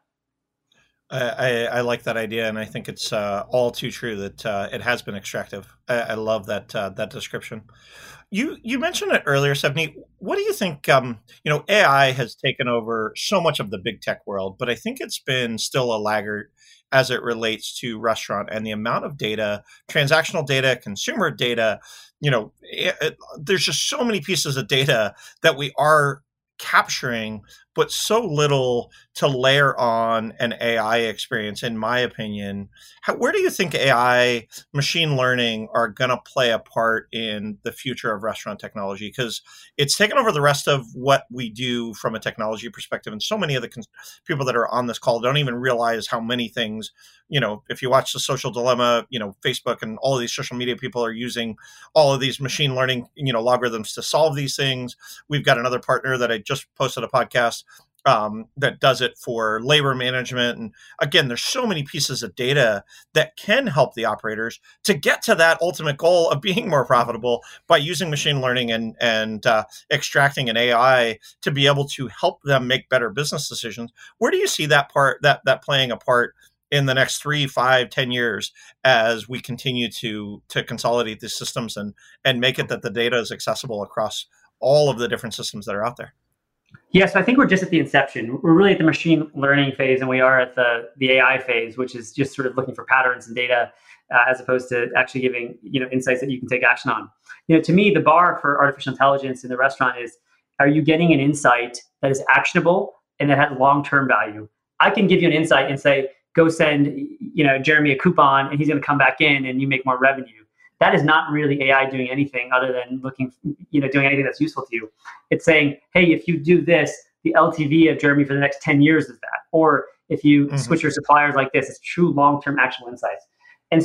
I, I like that idea, and I think it's uh, all too true that uh, it has been extractive. I, I love that uh, that description. You you mentioned it earlier, Stephanie. What do you think? Um, you know, A I has taken over so much of the big tech world, but I think it's been still a laggard as it relates to restaurant and the amount of data, transactional data, consumer data. You know, it, it, there's just so many pieces of data that we are capturing, but so little to layer on an A I experience, in my opinion. How, where do you think A I, machine learning are going to play a part in the future of restaurant technology? Because it's taken over the rest of what we do from a technology perspective. And so many of the cons- people that are on this call don't even realize how many things, you know, if you watch The Social Dilemma, you know, Facebook and all of these social media people are using all of these machine learning, you know, algorithms to solve these things. We've got another partner that I just posted a podcast Um, that does it for labor management. And again, there's so many pieces of data that can help the operators to get to that ultimate goal of being more profitable by using machine learning and, and uh, extracting an A I to be able to help them make better business decisions. Where do you see that part, that, that playing a part in the next three, five, ten years as we continue to, to consolidate these systems and, and make it that the data is accessible across all of the different systems that are out there? Yeah, so I think we're just at the inception. We're really at the machine learning phase, and we are at the the A I phase, which is just sort of looking for patterns and data, uh, as opposed to actually giving, you know, insights that you can take action on. You know, to me, the bar for artificial intelligence in the restaurant is, are you getting an insight that is actionable and that has long-term value? I can give you an insight and say, go send, you know, Jeremy a coupon, and he's going to come back in, and you make more revenue. That is not really A I doing anything other than looking, you know, doing anything that's useful to you. It's saying, hey, if you do this, the L T V of Jeremy for the next ten years is that. Or if you mm-hmm. switch your suppliers like this, it's true long-term actionable insights. And so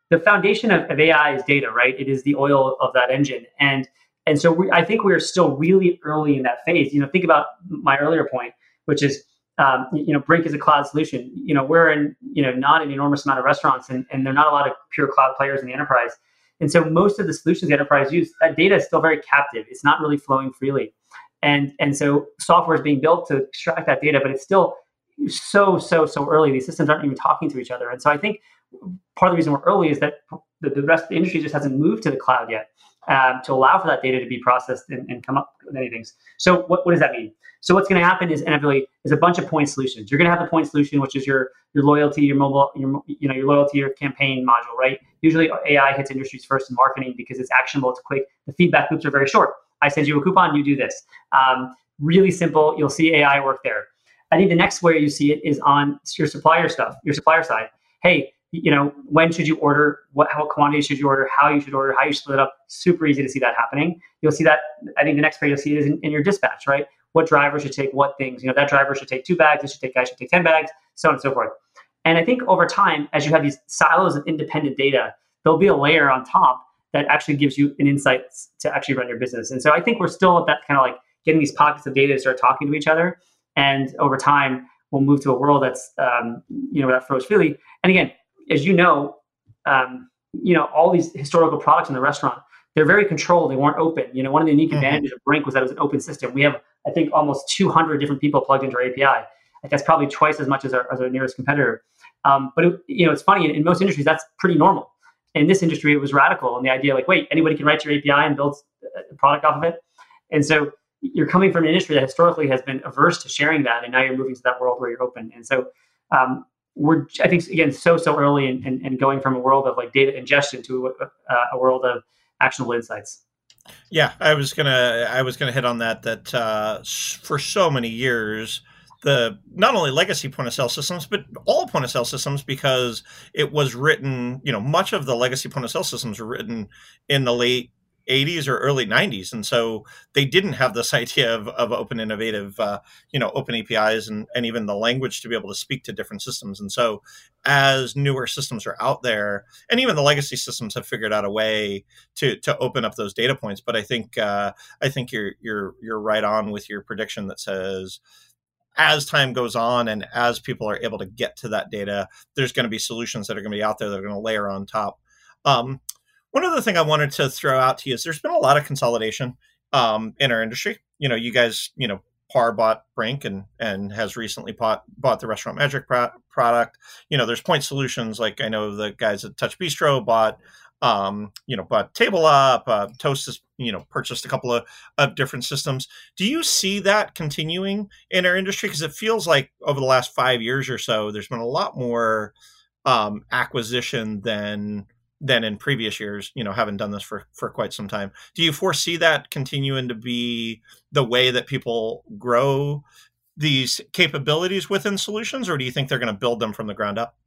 the foundation of, of A I is data, right? It is the oil of that engine. And and so we, I think we're still really early in that phase. You know, think about my earlier point, which is, um, you know, Brink is a cloud solution. You know, we're in, you know, not an enormous amount of restaurants, and, and there are not a lot of pure cloud players in the enterprise. And so most of the solutions the enterprise use, that data is still very captive. It's not really flowing freely. And, and so software is being built to extract that data, but it's still so, so, so early. These systems aren't even talking to each other. And so I think part of the reason we're early is that the, the rest of the industry just hasn't moved to the cloud yet um, to allow for that data to be processed and, and come up with any things. So what, what does that mean? So what's going to happen is inevitably is a bunch of point solutions. You're going to have the point solution, which is your your loyalty, your mobile, your you know your loyalty, your campaign module, right? Usually A I hits industries first in marketing because it's actionable, it's quick. The feedback loops are very short. I send you a coupon, you do this. Um, really simple. You'll see A I work there. I think the next way you see it is on your supplier stuff, your supplier side. Hey, you know, when should you order? What how quantity should you order? How you should order? How you split it up? Super easy to see that happening. You'll see that. I think the next way you'll see it is in, in your dispatch, right? What driver should take what things? You know, that driver should take two bags. This should take guy should take ten bags, so on and so forth. And I think over time, as you have these silos of independent data, there'll be a layer on top that actually gives you an insight to actually run your business. And so I think we're still at that kind of like getting these pockets of data to start talking to each other. And over time, we'll move to a world that's um, you know that flows freely. And again, as you know, um, you know all these historical products in the restaurant, they're very controlled. They weren't open. You know, one of the unique mm-hmm. advantages of Brink was that it was an open system. We have, I think, almost two hundred different people plugged into our A P I. Like that's probably twice as much as our, as our nearest competitor. Um, but it, you know, it's funny. In, in most industries, that's pretty normal. In this industry, it was radical, and the idea, like, wait, anybody can write your A P I and build a product off of it. And so you're coming from an industry that historically has been averse to sharing that, and now you're moving to that world where you're open. And so um, we're, I think, again, so so early in, in, in going from a world of like data ingestion to a, a world of actionable insights. Yeah, I was gonna I was gonna hit on that. That uh, for so many years, the not only legacy point of sale systems, but all point of sale systems, because it was written. You know, much of the legacy point of sale systems were written in the late eighties or early nineties, and so they didn't have this idea of, of open, innovative, uh, you know, open A P Is and, and even the language to be able to speak to different systems. And so, as newer systems are out there, and even the legacy systems have figured out a way to to open up those data points. But I think uh, I think you're you're you're right on with your prediction that says, as time goes on and as people are able to get to that data, there's going to be solutions that are going to be out there that are going to layer on top. Um, One other thing I wanted to throw out to you is there's been a lot of consolidation um, in our industry. You know, you guys, you know, PAR bought Brink and and has recently bought bought the Restaurant Magic pro- product. You know, there's point solutions like I know the guys at Touch Bistro bought, um, you know, bought Table Up. Uh, Toast has, you know, purchased a couple of, of different systems. Do you see that continuing in our industry? Because it feels like over the last five years or so, there's been a lot more um, acquisition than than in previous years, you know, having done this for, for quite some time. Do you foresee that continuing to be the way that people grow these capabilities within solutions, or do you think they're going to build them from the ground up?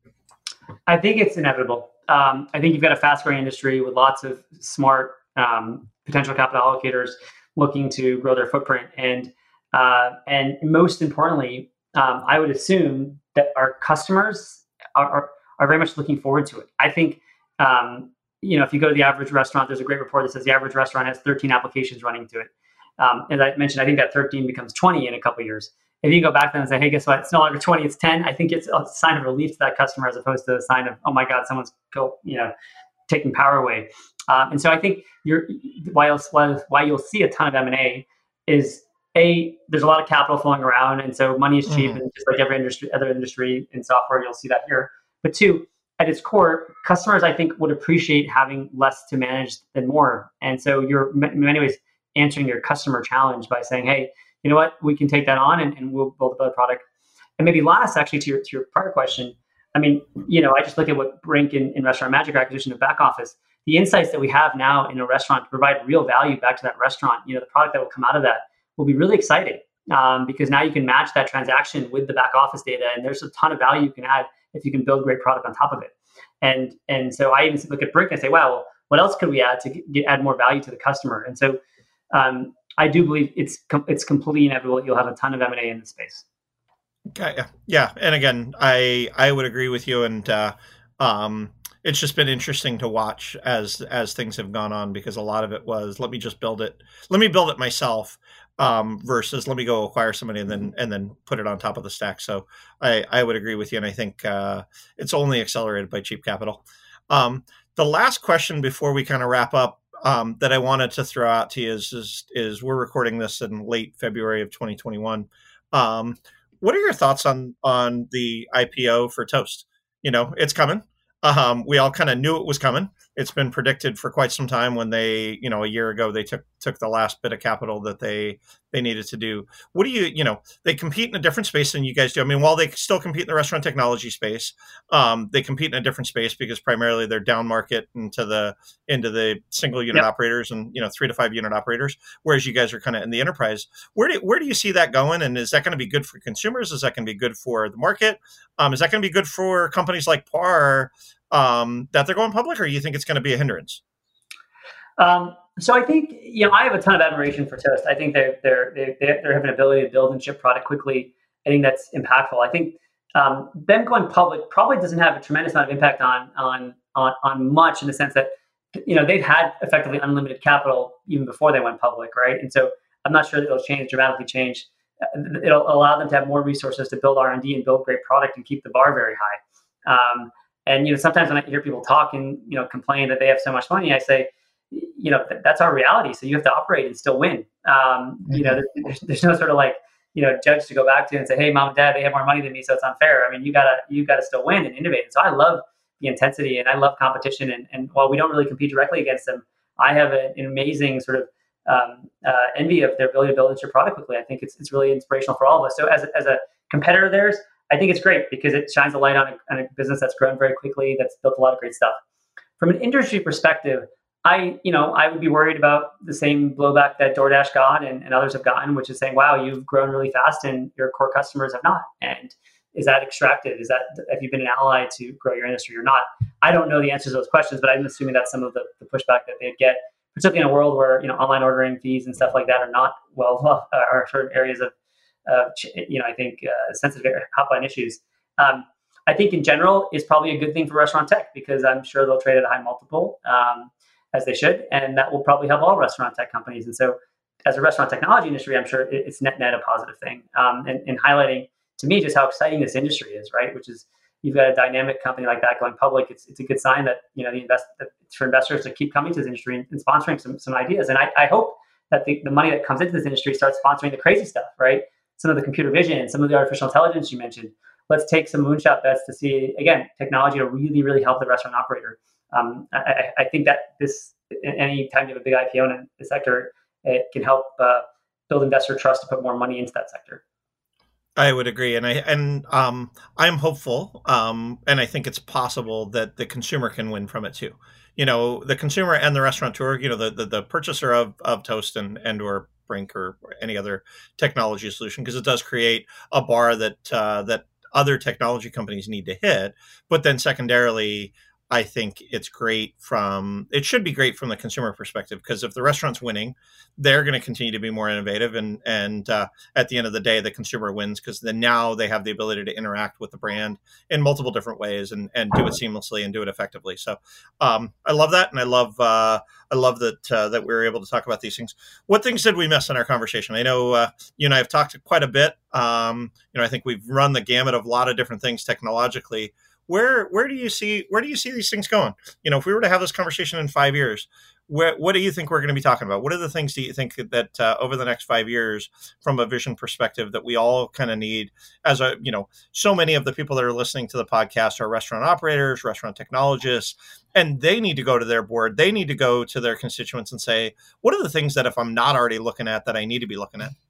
I think it's inevitable. Um, I think you've got a fast-growing industry with lots of smart um, potential capital allocators looking to grow their footprint. And uh, and most importantly, um, I would assume that our customers are, are, are very much looking forward to it. I think Um, you know, if you go to the average restaurant, there's a great report that says the average restaurant has thirteen applications running to it. Um, as I mentioned, I think that thirteen becomes twenty in a couple of years. If you go back then and say, hey, guess what? It's no longer twenty, it's ten. I think it's a sign of relief to that customer as opposed to a sign of, oh my God, someone's go, you know, taking power away. Um, and so I think you're, why, you'll, why you'll see a ton of M and A is A, there's a lot of capital flowing around. And so money is cheap. Mm-hmm. And just like every industry, other industry in software, you'll see that here. But two, at its core, customers, I think, would appreciate having less to manage than more. And so you're, in many ways, answering your customer challenge by saying, hey, you know what, we can take that on and, and we'll build a better product. And maybe last, actually, to your, to your prior question, I mean, you know, I just look at what Brink and, and Restaurant Magic acquisition of back office, the insights that we have now in a restaurant to provide real value back to that restaurant, you know, the product that will come out of that will be really exciting um, because now you can match that transaction with the back office data. And there's a ton of value you can add if you can build great product on top of it. And and so I even look at Brink and I say, wow, what else could we add to get, add more value to the customer? And so um, I do believe it's it's completely inevitable that you'll have a ton of M and A in the space. Okay, yeah, and again, I I would agree with you. And uh, um, it's just been interesting to watch as as things have gone on, because a lot of it was, let me just build it, let me build it myself, um, versus let me go acquire somebody and then and then put it on top of the stack. So I, I would agree with you, and I think uh, it's only accelerated by cheap capital. Um, the last question before we kind of wrap up um, that I wanted to throw out to you is, is is we're recording this in late February of twenty twenty-one. Um, what are your thoughts on on the I P O for Toast? You know, it's coming. Um, we all kind of knew it was coming. It's been predicted for quite some time. When they, you know, a year ago, they took took the last bit of capital that they they needed to do. What do you, you know, they compete in a different space than you guys do. I mean, while they still compete in the restaurant technology space, um, they compete in a different space because primarily they're down market into the into the single unit yep. operators and, you know, three to five unit operators, whereas you guys are kind of in the enterprise. Where do where do you see that going? And is that going to be good for consumers? Is that going to be good for the market? Um, is that going to be good for companies like PAR? Um, that they're going public, or you think it's going to be a hindrance? Um, so I think, you know, I have a ton of admiration for Toast. I think they're they're they they have an ability to build and ship product quickly. I think that's impactful. I think um, them going public probably doesn't have a tremendous amount of impact on on on on much, in the sense that, you know, they've had effectively unlimited capital even before they went public, right? And so I'm not sure that it'll change dramatically change. It'll allow them to have more resources to build R and D and build great product and keep the bar very high. Um, And, you know, sometimes when I hear people talk and, you know, complain that they have so much money, I say, you know, th- that's our reality. So you have to operate and still win. Um, mm-hmm. You know, there's, there's no sort of like, you know, judge to go back to and say, hey, mom and dad, they have more money than me, so it's unfair. I mean, you gotta, you gotta still win and innovate. And so I love the intensity and I love competition. And, and while we don't really compete directly against them, I have a, an amazing sort of um, uh, envy of their ability to build your product quickly. I think it's it's really inspirational for all of us. So as a, as a competitor of theirs, I think it's great because it shines a light on a, on a business that's grown very quickly, that's built a lot of great stuff. From an industry perspective, I, you know, I would be worried about the same blowback that DoorDash got and, and others have gotten, which is saying, wow, you've grown really fast and your core customers have not. And is that extractive? Is that, have you been an ally to grow your industry or not? I don't know the answers to those questions, but I'm assuming that's some of the, the pushback that they'd get, particularly in a world where, you know, online ordering fees and stuff like that are not well, uh, are certain areas of, Uh, you know, I think uh, sensitive hotline issues. Um, I think in general is probably a good thing for restaurant tech, because I'm sure they'll trade at a high multiple, um, as they should, and that will probably help all restaurant tech companies. And so, as a restaurant technology industry, I'm sure it's net net a positive thing, um, and, and highlighting to me just how exciting this industry is, right? Which is, you've got a dynamic company like that going public. It's it's a good sign that, you know, the invest that for investors to keep coming to this industry and, and sponsoring some some ideas. And I, I hope that the, the money that comes into this industry starts sponsoring the crazy stuff, right? Some of the computer vision, some of the artificial intelligence you mentioned. Let's take some moonshot bets to see, again, technology to really, really help the restaurant operator. Um, I, I think that this, any time you have a big I P O in the sector, it can help uh, build investor trust to put more money into that sector. I would agree, and I and um, I'm hopeful, um, and I think it's possible that the consumer can win from it too. You know, the consumer and the restaurateur. You know, the the, the purchaser of of Toast and and or Brink or any other technology solution, because it does create a bar that uh, that other technology companies need to hit. But then secondarily, I think it's great from, it should be great from the consumer perspective, because if the restaurant's winning, they're going to continue to be more innovative. And, and uh, at the end of the day, the consumer wins, because then now they have the ability to interact with the brand in multiple different ways and, and do it seamlessly and do it effectively. So um, I love that. And I love, uh, I love that, uh, that we were able to talk about these things. What things did we miss in our conversation? I know uh, you and I have talked quite a bit. Um, you know, I think we've run the gamut of a lot of different things technologically. Where where do you see where do you see these things going? You know, if we were to have this conversation in five years, where, what do you think we're going to be talking about? What are the things do you think that uh, over the next five years, from a vision perspective, that we all kind of need? As a, you know, so many of the people that are listening to the podcast are restaurant operators, restaurant technologists, and they need to go to their board. They need to go to their constituents and say, what are the things that if I'm not already looking at, that I need to be looking at?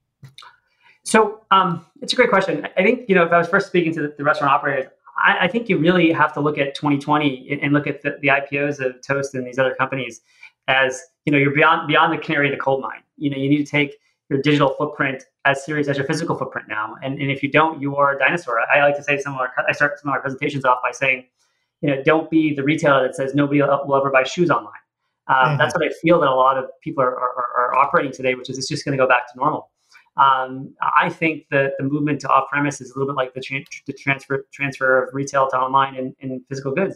So um, it's a great question. I think, you know, if I was first speaking to the, the restaurant operators, I, I think you really have to look at twenty twenty and look at the, the I P Os of Toast and these other companies as, you know, you're beyond beyond the canary in the coal mine. You know, you need to take your digital footprint as serious as your physical footprint now. And, and if you don't, you are a dinosaur. I like to say some of our, I start some of our presentations off by saying, you know, don't be the retailer that says nobody will ever buy shoes online. Um, mm-hmm. That's what I feel that a lot of people are, are, are operating today, which is it's just going to go back to normal. Um, I think that the movement to off-premise is a little bit like the, tra- the transfer transfer of retail to online and, and physical goods.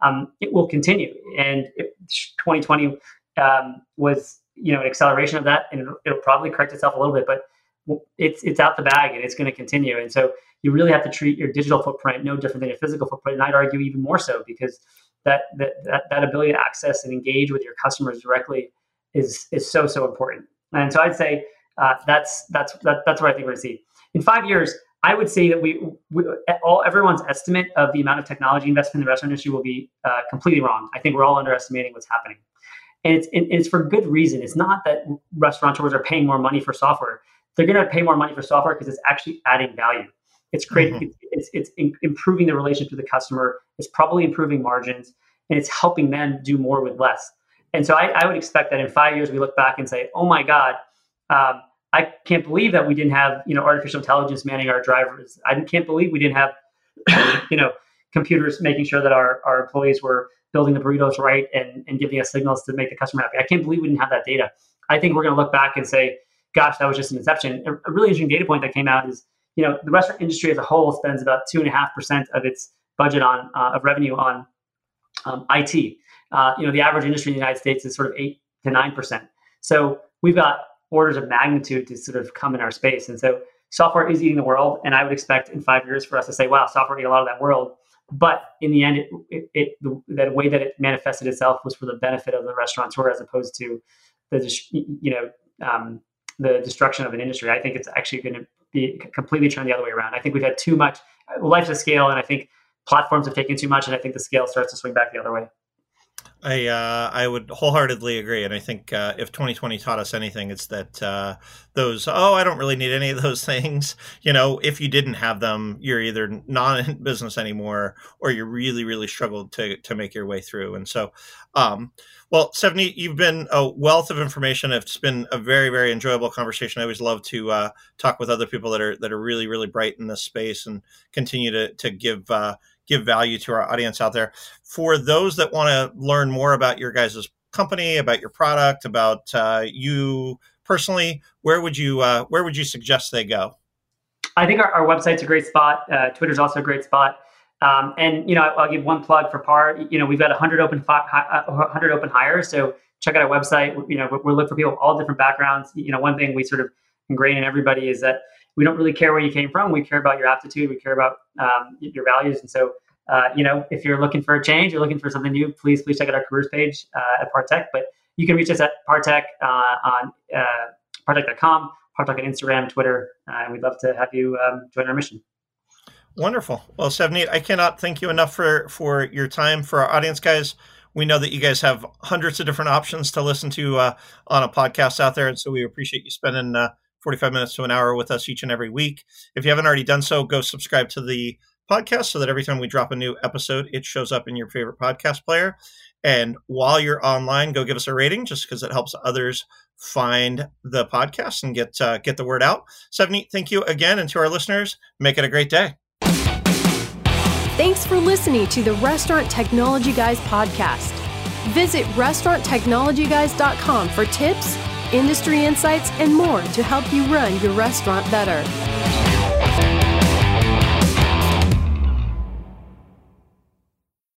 um, it will continue. And it, twenty twenty um, was, you know, an acceleration of that, and it'll, it'll probably correct itself a little bit, but it's it's out the bag and it's going to continue. And so you really have to treat your digital footprint no different than your physical footprint, and I'd argue even more so, because that that that, that ability to access and engage with your customers directly is is so so important. And so I'd say uh, that's that's that, that's what I think we're going to see in five years. I would say that we, we all everyone's estimate of the amount of technology investment in the restaurant industry will be uh, completely wrong. I think we're all underestimating what's happening, and it's and it's for good reason. It's not that restaurateurs are paying more money for software. They're going to pay more money for software because it's actually adding value. It's creating, mm-hmm. it's it's, it's improving the relationship with the customer. It's probably improving margins, and it's helping them do more with less. And so I, I would expect that in five years we look back and say, "Oh my God, um, I can't believe that we didn't have, you know, artificial intelligence manning our drivers. I can't believe we didn't have, you know, computers making sure that our, our employees were building the burritos right and, and giving us signals to make the customer happy. I can't believe we didn't have that data." I think we're going to look back and say, gosh, that was just an inception. A, a really interesting data point that came out is, you know, the restaurant industry as a whole spends about two and a half percent of its budget on uh, of revenue on um, I T. Uh, you know, the average industry in the United States is sort of eight to nine percent. So we've got orders of magnitude to sort of come in our space. And so software is eating the world. And I would expect in five years for us to say, wow, software ate a lot of that world. But in the end, it, it, it the, that way that it manifested itself was for the benefit of the restaurateur as opposed to the, you know, um, the destruction of an industry. I think it's actually going to be completely turned the other way around. I think we've had too much life's a scale, and I think platforms have taken too much, and I think the scale starts to swing back the other way. I uh, I would wholeheartedly agree, and I think uh, if twenty twenty taught us anything, it's that uh, those oh I don't really need any of those things. You know, if you didn't have them, you're either not in business anymore, or you really really struggled to to make your way through. And so, um, well, Savneet, you've been a wealth of information. It's been a very very enjoyable conversation. I always love to uh, talk with other people that are that are really really bright in this space and continue to to give. Uh, give value to our audience out there. For those that want to learn more about your guys' company, about your product, about uh, you personally, where would you uh, where would you suggest they go? I think our, our website's a great spot. Uh, Twitter's also a great spot. Um, and you know, I'll give one plug for Par. You know, we've got one hundred open fi- one hundred open hires. So check out our website. You know, we're looking for people of all different backgrounds. You know, one thing we sort of ingrain in everybody is that we don't really care where you came from. We care about your aptitude. We care about um, your values. And so, uh, you know, if you're looking for a change, you're looking for something new, please, please check out our careers page uh, at Partech. But you can reach us at Partech uh, on uh, partech dot com, Partech on Instagram, Twitter, uh, and we'd love to have you um, join our mission. Wonderful. Well, Savneet, I cannot thank you enough for, for your time. For our audience, guys, we know that you guys have hundreds of different options to listen to uh, on a podcast out there. And so we appreciate you spending uh, forty-five minutes to an hour with us each and every week. If you haven't already done so, go subscribe to the podcast so that every time we drop a new episode, it shows up in your favorite podcast player. And while you're online, go give us a rating just because it helps others find the podcast and get uh, get the word out. Savneet, thank you again. And to our listeners, make it a great day. Thanks for listening to the Restaurant Technology Guys podcast. Visit restaurant technology guys dot com for tips, industry insights, and more to help you run your restaurant better.